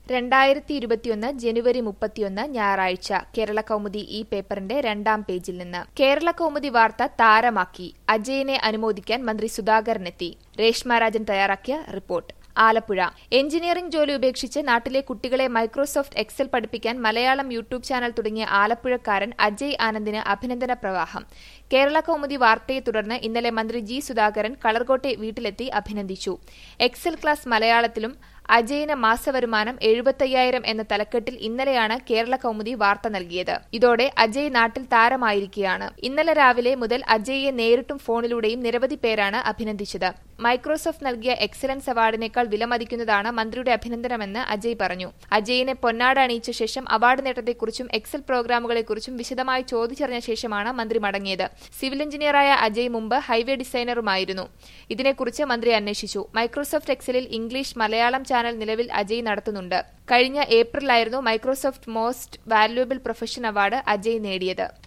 2021 ജനുവരി 31 ഞായറാഴ്ച കേരള കൗമുദി ഈ പേപ്പറിന്റെ 2ാം പേജിൽ നിന്ന് കേരള കൗമുദി വാർത്ത താരമാക്കി അജയനെ അനുമോദിക്കാൻ മന്ത്രി സുധാകരനെത്തി. രേഷ്മ രാജൻ തയ്യാറാക്കിയ റിപ്പോർട്ട്. ആലപ്പുഴ എഞ്ചിനീയറിംഗ് ജോലി ഉപേക്ഷിച്ച് നാട്ടിലെ കുട്ടികളെ മൈക്രോസോഫ്റ്റ് എക്സൽ പഠിപ്പിക്കാൻ മലയാളം യൂട്യൂബ് ചാനൽ തുടങ്ങിയ ആലപ്പുഴക്കാരൻ അജയ് ആനന്ദിന് അഭിനന്ദന പ്രവാഹം. കേരള കൗമുദി വാർത്തയെ തുടർന്ന് ഇന്നലെ മന്ത്രി ജി സുധാകരൻ കളർകോട്ടെ വീട്ടിലെത്തി അഭിനന്ദിച്ചു. എക്സൽ ക്ലാസ് മലയാളത്തിലും അജയിന് മാസവരുമാനം 75,000 എന്ന തലക്കെട്ടിൽ ഇന്നലെയാണ് കേരള കൗമുദി വാർത്ത നൽകിയത്. ഇതോടെ അജയ് നാട്ടിൽ താരമായിരിക്കുകയാണ്. ഇന്നലെ രാവിലെ മുതൽ അജയിയെ നേരിട്ടും ഫോണിലൂടെയും നിരവധി പേരാണ് അഭിനന്ദിച്ചത്. മൈക്രോസോഫ്റ്റ് നൽകിയ എക്സലൻസ് അവാർഡിനേക്കാൾ വിലമതിക്കുന്നതാണ് മന്ത്രിയുടെ അഭിനന്ദനമെന്ന് അജയ് പറഞ്ഞു. അജയിനെ പൊന്നാട അണിയിച്ച ശേഷം അവാർഡ് നേട്ടത്തെക്കുറിച്ചും എക്സൽ പ്രോഗ്രാമുകളെക്കുറിച്ചും വിശദമായി ചോദിച്ചറിഞ്ഞ ശേഷമാണ് മന്ത്രി മടങ്ങിയത്. സിവിൽ എഞ്ചിനീയറായ അജയ് മുമ്പ് ഹൈവേ ഡിസൈനറുമായിരുന്നു. ഇതിനെക്കുറിച്ച് മന്ത്രി അന്വേഷിച്ചു. മൈക്രോസോഫ്റ്റ് എക്സലിൽ ഇംഗ്ലീഷ് മലയാളം ചാനൽ നിലവിൽ അജയ് നടത്തുന്നുണ്ട്. കഴിഞ്ഞ ഏപ്രിലായിരുന്നു Microsoft most valuable profession award Ajay നേടിയത്.